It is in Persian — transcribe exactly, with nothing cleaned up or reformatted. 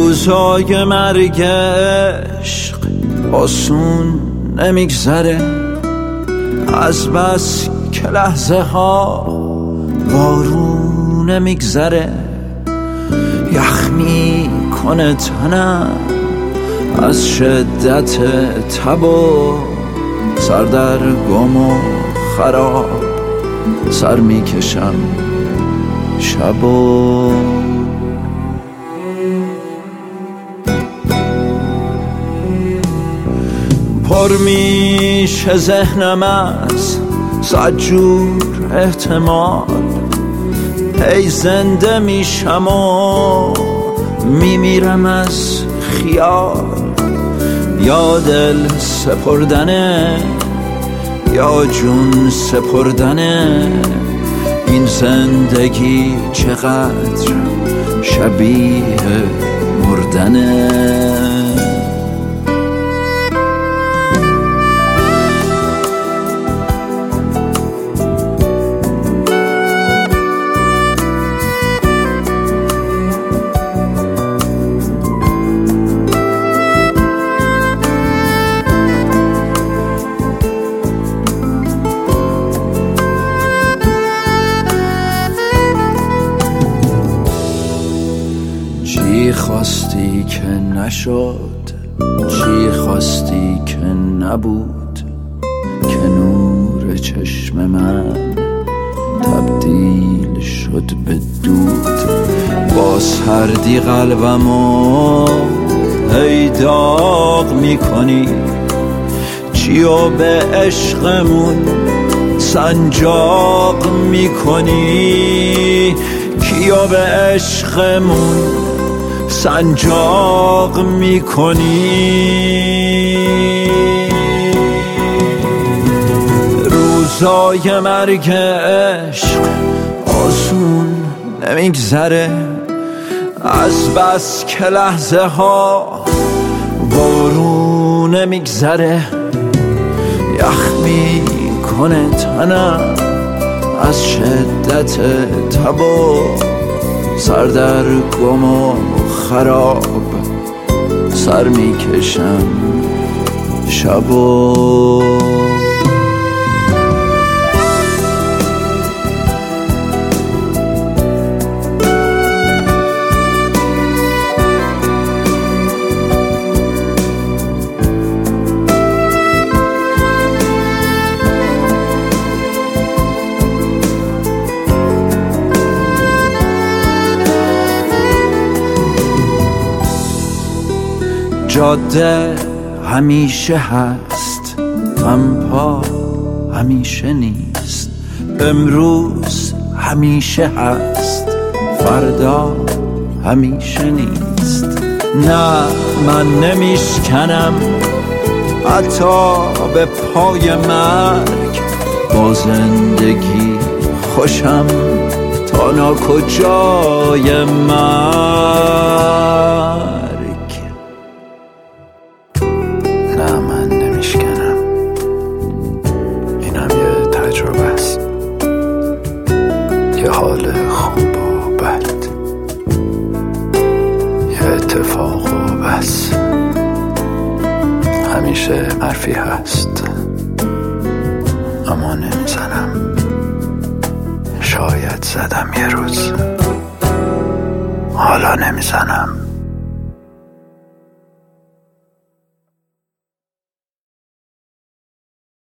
روزای مرگ عشق آسون نمیگذره، از بس که لحظه ها بارون نمیگذره. یخ میکنه تنم از شدت تب و سردرگم و خراب، سر میکشم شب و پر میشه ذهنم از صد جور احتمال. ای زنده میشم و میمیرم از خیال، یا دل سپردنه یا جون سپردنه. این زندگی چقدر شبیه مردنه. چی خواستی که نشد، چی خواستی که نبود، که نور چشم من تبدیل شد به دود. با سردی قلبمو هی داغ میکنی، چیو به عشقمون سنجاق میکنی، کیو به عشقمون سنجاق میکنی. روزای مرگ عشق آسون نمیگذره، از بس که لحظه ها بارون نمیگذره. یخ میکنه تنم از شدت تب و سردرگم و خراب، سر میکشم شب و جاده همیشه هست، غمپا همیشه نیست. امروز همیشه هست، فردا همیشه نیست. نه من نمیشکنم حتی به پای مرگ، با زندگی خوشم تا ناکجای مرگ. نه من نمیشکنم، اینم یه تجربه است، یه حال خوب و بد، یه اتفاق و بس. همیشه حرفی هست اما نمیزنم، شاید زدم یه روز، حالا نمیزنم.